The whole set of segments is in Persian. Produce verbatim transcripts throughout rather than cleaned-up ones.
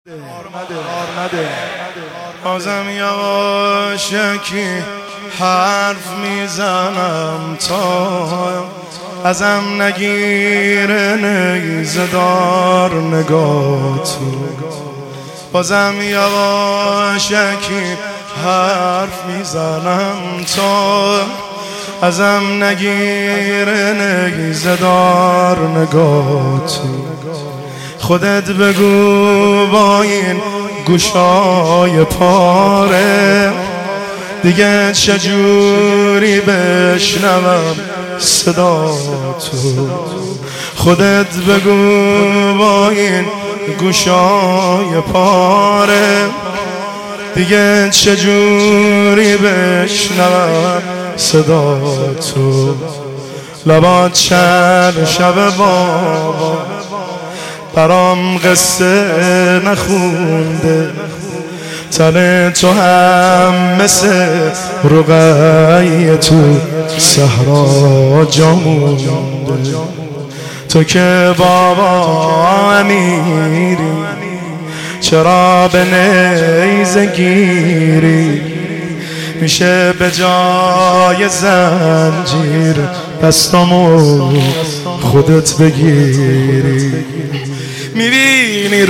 بازم یواشکی حرف میزنم تا ازم نگیره نیزه دار نگاه تو. بازم یواشکی حرف میزنم تا ازم نگیره نیزه دار نگاه تو. خودت بگو با این گوشای پاره دیگه چجوری بشنوم صدا تو. خودت بگو با این گوشای پاره دیگه چجوری بشنوم صدا تو. لبات چر شب بابا برام قصه نخونده، تن تو هم مثل رقیه تو صحرا جا مونده. تو که بابا امیری چرا به نیزه گیری؟ میشه به جای زنجیر دستامو خودت بگیری. میبینی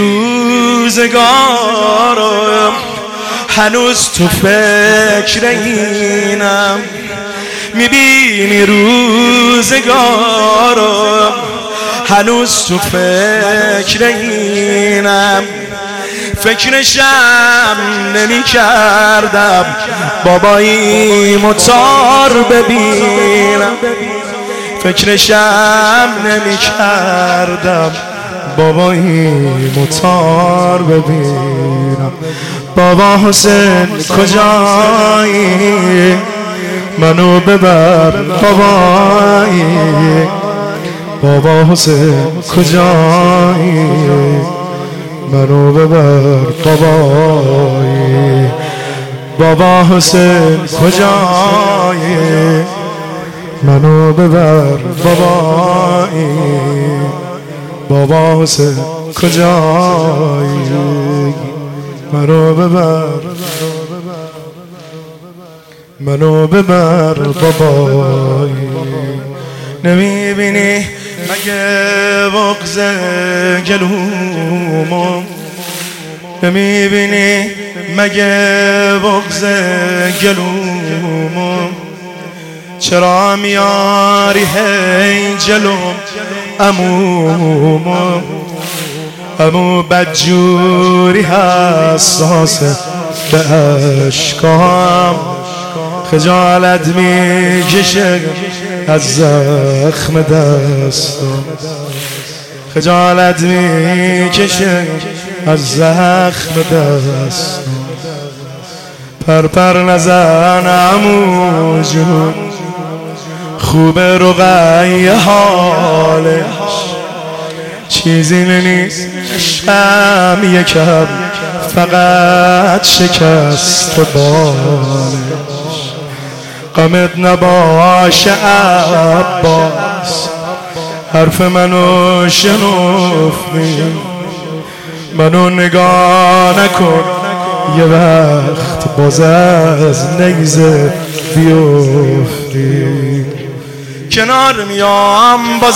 روزگارم هنوز تو فکر اینم، میبینی روزگارم هنوز تو فکر اینم. فکرشم نمی کردم بابایی متار ببینم، فکرشم نمی کردم بابایی متار ببینم. بابا حسین کجایی؟ منو ببر بابایی. بابا حسین کجایی؟ منو ببر بابایی. بابا حسین کجایی؟ منو ببر بابایی. بابا حسین کجایی؟ منو ببر منو ببر بابایی. نمیبینی مگه بغض گلومو؟ نمیبینی مگه بغض گلومو؟ چرا میاری هی جلوم عمومو؟ عمو بدجوری حساسه به اشکام، خجالت میکشه از زخم دستم، خجالت میکشه از زخم دستم. پرپر نزن عمو جون خوب رقیه حالش، چیزی نیست عشقم یکم فقط شکست بالش. غمت نباشه عباس حرف منو شنفتی، منو نگاه نکن یه وقت باز از نیزه بیفتی. کنار میام با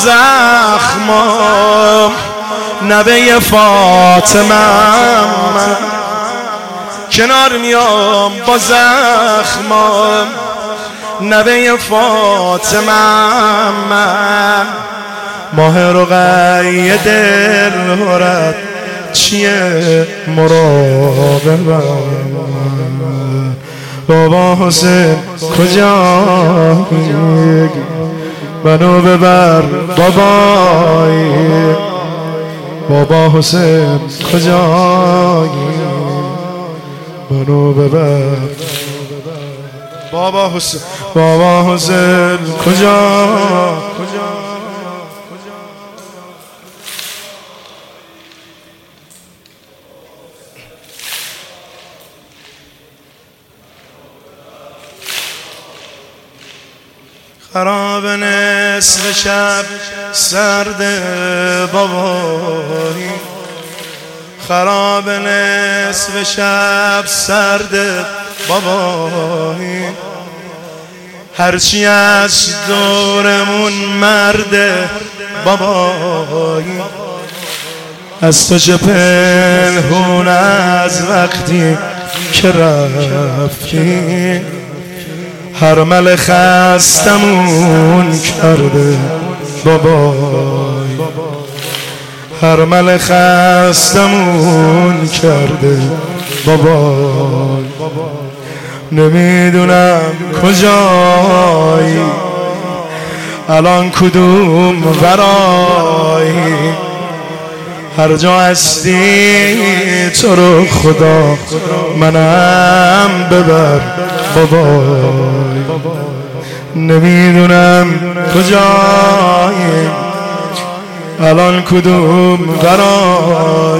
زخمام نبه فاطمم، کنار میام با زخمام نبه فاطمم. ماه رقیه دل هرد چیه مراقبم. بابا حسین کجایی؟ منو ببر بابایی. بابا حسین کجایی؟ منو ببر بابا حسین. بابا حسین کجا؟ خراب نصف شب سرد بابایی، خراب نصف شب سرده بابایی، هرچی از دورمون مرده بابایی، از تو چه پنهون از وقتی که رفتی، هر مل خستمون کرده بابای، هر مل خستمون کرده بابای، نمیدونم کجایی الان کدوم ورایی، هر جا هستی تو رو خدا منم ببر بابای، نمیدونم کجایی الان کدوم ورای،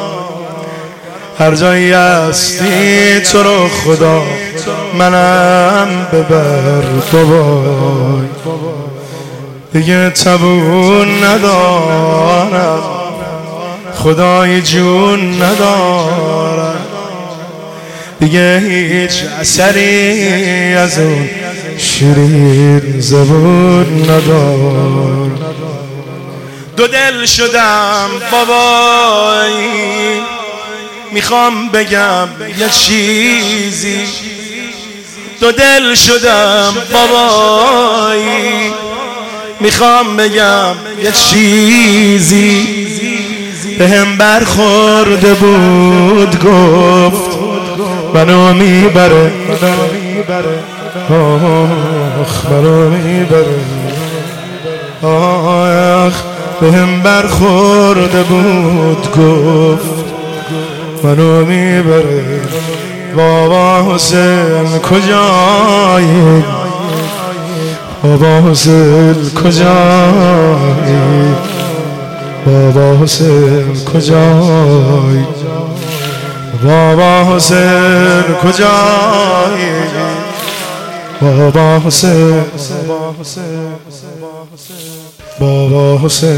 هر جایی هستی تو رو خدا منم ببر بابای، دیگه تبون ندارم خدای جون ندارم، دیگه هیچ اثری از اون شیرین زبون ندارم. دو دل شدم بابایی، میخوام بگم یه چیزی، دو دل شدم بابایی، میخوام بگم یه چیزی، بهم برخورده بود گفت منو میبره، آخ منو میبره، آخ بهم برخورده بود گفت منو میبره. بابا حسین کجایی، بابا حسین کجایی، بابا حسین کجایی، بابا حسین کجایی، بابا حسین، بابا حسین،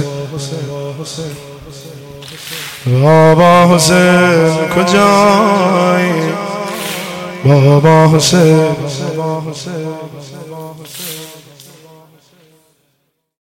بابا حسین کجایی، بابا حسین.